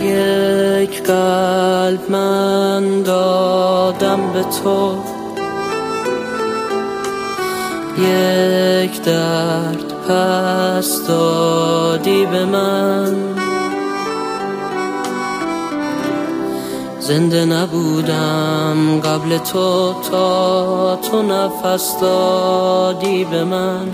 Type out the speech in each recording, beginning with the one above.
یک قلب من دادم به تو، یک درد پس دادی به من. زنده نبودم قبل تو تا تو نفس دادی به من.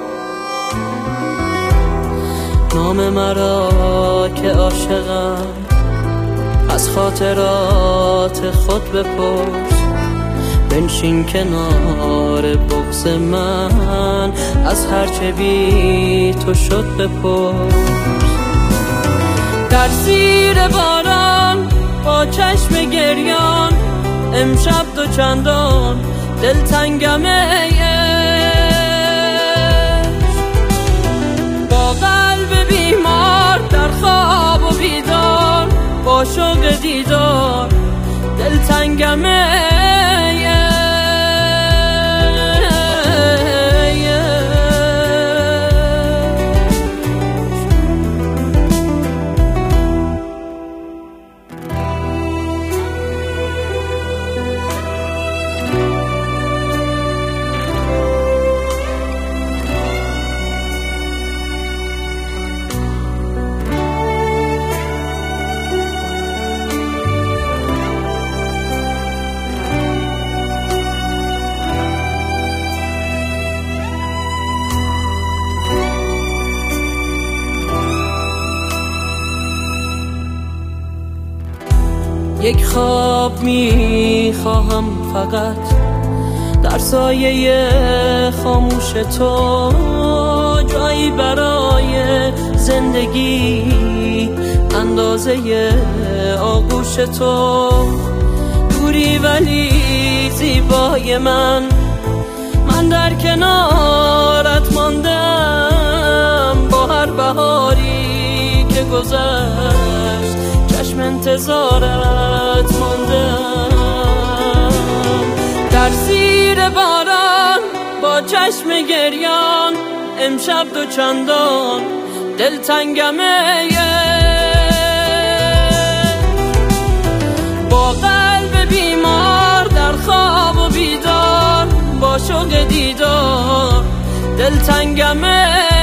نام مرا که عاشقم از خاطرات خود بپرس، بنشین کنار بغض من از هرچه بی تو شد بپرس. در زیر باران با چشم گریان امشب دو چندان دلتنگمه، با قلب بیمار در خواب و بیدار با شوق دیدار دلتنگمه. یک خواب میخواهم فقط در سایه خاموش تو، جایی برای زندگی اندازه آغوش تو. دوری ولی زیبای من در کنارت ماندم، با هر بهاری که گذشت چشم انتظارت ماندم. در زیر باران با چشم گریان امشب دو چندان دلتنگمه، با قلب بیمار در خواب و بیدار با شوق دیدار دلتنگمه.